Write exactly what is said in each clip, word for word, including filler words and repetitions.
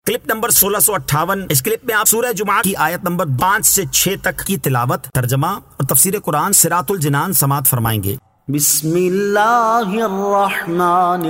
Clip number سولہ سو اٹھاون. اس clip میں آپ سورہ جمعہ کی آیت نمبر پانچ سے چھ تک کی تلاوت، ترجمہ اور تفسیر قرآن صراط الجنان سماعت فرمائیں گے. بسم اللہ الرحمن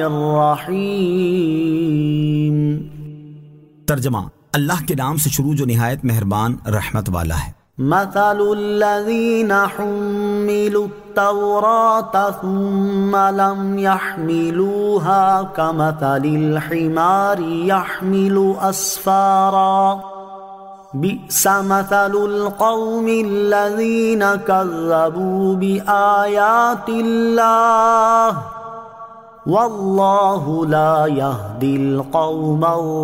الرحیم. ترجمہ: اللہ کے نام سے شروع جو نہایت مہربان رحمت والا ہے. مثل الذین حملوا التوراة ثم لم يحملوها كمثل الحمار يحمل أسفارا بئس مثل القوم الذين كذبوا بآيات الله والله لا يهدي القوم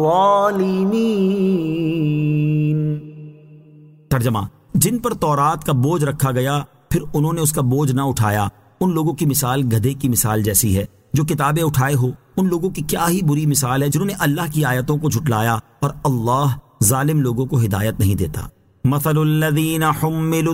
الظالمين. ترجمہ: جن پر تورات کا بوجھ رکھا گیا پھر انہوں نے اس کا بوجھ نہ اٹھایا، ان لوگوں کی مثال گدھے کی مثال جیسی ہے جو کتابیں اٹھائے ہو. ان لوگوں کی کیا ہی بری مثال ہے جنہوں نے اللہ کی آیتوں کو جھٹلایا، اور اللہ ظالم لوگوں کو ہدایت نہیں دیتا. مثل الذین حملوا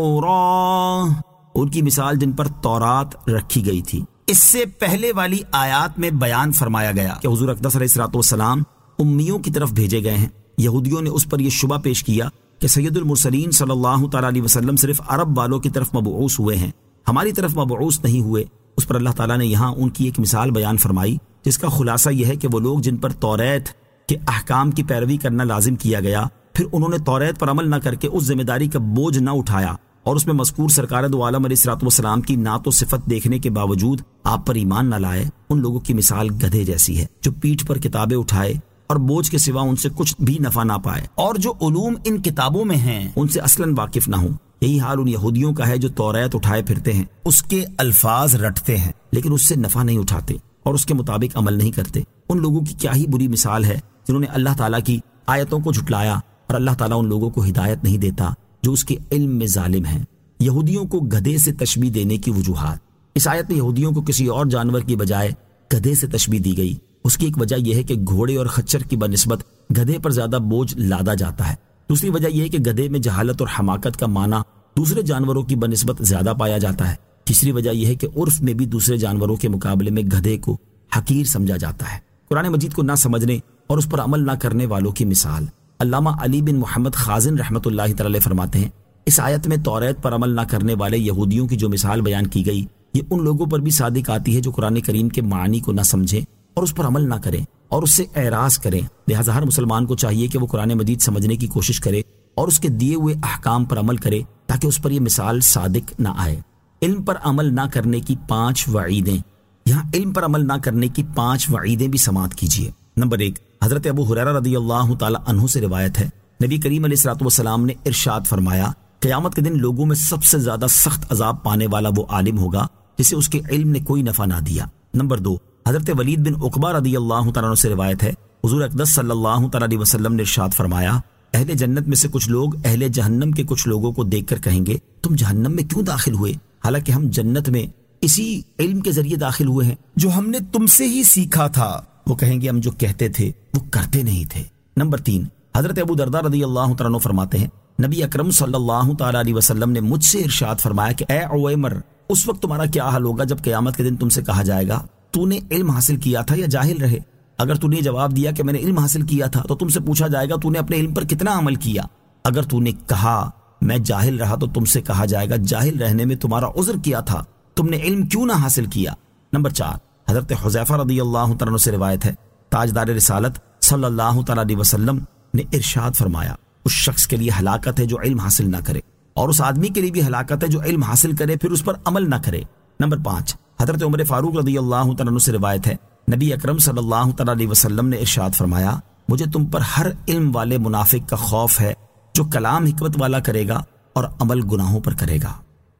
التوراة، ان کی مثال جن پر تورات رکھی گئی تھی. اس سے پہلے والی آیات میں بیان فرمایا گیا کہ حضور اقدس علیہ الصلوۃ والسلام امیوں کی طرف بھیجے گئے ہیں. یہودیوں نے اس پر یہ شبہ پیش کیا کہ سید المرسلین صلی اللہ تعالیٰ علیہ وسلم صرف عرب والوں کی طرف مبعوث ہوئے ہیں، ہماری طرف مبعوث نہیں ہوئے. اس پر اللہ تعالیٰ نے یہاں ان کی ایک مثال بیان فرمائی جس کا خلاصہ یہ ہے کہ وہ لوگ جن پر توریت کے احکام کی پیروی کرنا لازم کیا گیا، پھر انہوں نے توریت پر عمل نہ کر کے اس ذمہ داری کا بوجھ نہ اٹھایا، اور اس میں مذکور سرکار دو عالم علیہ الصلوۃ والسلام کی نعت و صفت دیکھنے کے باوجود آپ پر ایمان نہ لائے، ان لوگوں کی مثال گدھے جیسی ہے جو پیٹھ پر کتابیں اٹھائے اور بوجھ کے سوا ان سے کچھ بھی نفع نہ پائے، اور جو علوم ان کتابوں میں ہیں ان سے اصلاً واقف نہ ہوں. یہی حال ان یہودیوں کا ہے جو توریت اٹھائے پھرتے ہیں، اس کے الفاظ رٹتے ہیں لیکن اس سے نفع نہیں اٹھاتے اور اس کے مطابق عمل نہیں کرتے. ان لوگوں کی کیا ہی بری مثال ہے جنہوں نے اللہ تعالیٰ کی آیتوں کو جھٹلایا، اور اللہ تعالیٰ ان لوگوں کو ہدایت نہیں دیتا جو اس کے علم میں ظالم ہیں. یہودیوں کو گدھے سے تشبیہ دینے کی وجوہات. اس آیت میں یہودیوں کو کسی اور جانور کی بجائے گدھے سے تشبیہ دی گئی. اس کی ایک وجہ یہ ہے کہ گھوڑے اور خچر کی بنسبت گدھے پر زیادہ بوجھ لادا جاتا ہے. دوسری وجہ یہ ہے کہ گدھے میں جہالت اور حماقت کا معنی دوسرے جانوروں کی بنسبت زیادہ پایا جاتا ہے. تیسری وجہ یہ ہے کہ عرف میں بھی دوسرے جانوروں کے مقابلے میں گدھے کو حقیر سمجھا جاتا ہے. قرآن مجید کو نہ سمجھنے اور اس پر عمل نہ کرنے والوں کی مثال. علامہ علی بن محمد خازن رحمۃ اللہ تعالی فرماتے ہیں اس آیت میں توریت پر عمل نہ کرنے والے یہودیوں کی جو مثال بیان کی گئی یہ ان لوگوں پر بھی صادق آتی ہے جو قرآن کریم کے معنی کو نہ سمجھیں اور اس پر عمل نہ کریں اور اس سے اعراض کریں. لہٰذا ہر مسلمان کو چاہیے کہ وہ قرآن مجید سمجھنے کی کوشش کرے اور اس کے دیے ہوئے احکام پر عمل کرے تاکہ اس پر یہ مثال صادق نہ آئے. علم پر عمل نہ کرنے کی پانچ وعیدیں. یہاں علم پر عمل نہ کرنے کی پانچ وعیدیں بھی سماعت کیجیے. نمبر ایک، حضرت ابو ہریرہ رضی اللہ تعالی عنہ سے روایت ہے، نبی کریم علیہ الصلوۃ والسلام نے ارشاد فرمایا قیامت کے دن لوگوں میں سب سے زیادہ سخت عذاب پانے والا وہ عالم ہوگا جسے اس کے علم نے کوئی نفع نہ دیا. نمبر دو، حضرت ولید بن عقبہ رضی اللہ تعالیٰ عنہ سے روایت ہے، حضور اقدس صلی اللہ تعالیٰ علیہ وسلم نے ارشاد فرمایا اہل جنت میں سے کچھ لوگ اہل جہنم کے کچھ لوگوں کو دیکھ کر کہیں گے تم جہنم میں کیوں داخل ہوئے حالانکہ ہم جنت میں اسی علم کے ذریعے داخل ہوئے ہیں جو ہم نے تم سے ہی سیکھا تھا. وہ کہیں گے ہم جو کہتے تھے وہ کرتے نہیں تھے. نمبر تین، حضرت ابو درداء رضی اللہ تعالیٰ عنہ فرماتے ہیں نبی اکرم صلی اللہ تعالیٰ علیہ وسلم نے مجھ سے ارشاد فرمایا کہ اے عویمر، اس وقت تمہارا کیا حال ہوگا جب قیامت کے دن تم سے کہا جائے گا تو نے علم حاصل کیا تھا یا جاہل رہے. اگر تو نے جواب دیا کہ میں نے علم حاصل کیا تھا تو تم سے پوچھا جائے گا تو نے اپنے علم پر کتنا عمل کیا. اگر تو نے کہا میں جاہل رہا تو تم سے کہا جائے گا جاہل رہنے میں تمہارا عذر کیا تھا، تم نے علم کیوں نہ حاصل کیا. نمبر چار، حضرت حذیفہ رضی اللہ تعالیٰ عنہ سے روایت ہے تاجدار رسالت صلی اللہ تعالیٰ علیہ وسلم نے ارشاد فرمایا اس شخص کے لیے ہلاکت ہے جو علم حاصل نہ کرے، اور اس آدمی کے لیے بھی ہلاکت ہے جو علم حاصل کرے پھر اس پر عمل نہ کرے. نمبر پانچ، حضرت عمر فاروق رضی اللہ تعالیٰ عنہ سے روایت ہے نبی اکرم صلی اللہ تعالیٰ علیہ وسلم نے ارشاد فرمایا مجھے تم پر ہر علم والے منافق کا خوف ہے جو کلام حکمت والا کرے گا اور عمل گناہوں پر کرے گا.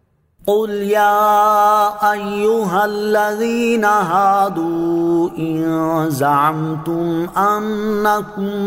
قل یا ایہا الذین ہادوا ان زعمتم انکم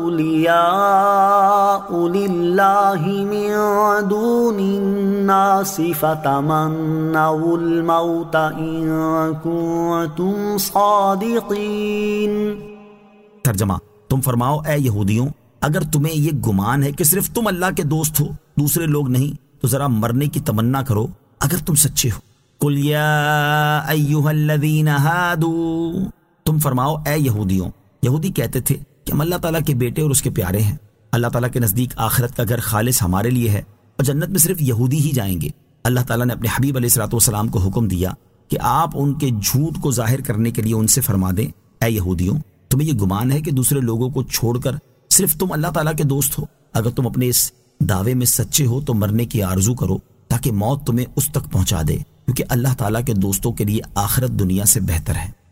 اولیاء للہ من دون الناس فتمنوا الموت ان کنتم صادقین. ترجمہ، تم فرماؤ اے یہودیوں اگر تمہیں یہ گمان ہے کہ صرف تم اللہ کے دوست ہو دوسرے لوگ نہیں تو ذرا مرنے کی تمنا کرو اگر تم سچے ہو. قل یا ایھا الذین ہادوا، تم فرماؤ اے یہودیوں. یہودی کہتے تھے کہ ہم اللہ تعالیٰ کے بیٹے اور اس کے پیارے ہیں. اللہ تعالیٰ کے نزدیک آخرت کا گھر خالص ہمارے لیے ہے اور جنت میں صرف یہودی ہی جائیں گے. اللہ تعالیٰ نے اپنے حبیب علیہ الصلوۃ والسلام کو حکم دیا کہ آپ ان کے جھوٹ کو ظاہر کرنے کے لیے ان سے فرما دیں، اے یہودیوں، تمہیں یہ گمان ہے کہ دوسرے لوگوں کو چھوڑ کر صرف تم اللہ تعالیٰ کے دوست ہو؟ اگر تم اپنے اس دعوے میں سچے ہو تو مرنے کی آرزو کرو تاکہ موت تمہیں اس تک پہنچا دے، کیونکہ اللہ تعالیٰ کے دوستوں کے لیے آخرت دنیا سے بہتر ہے.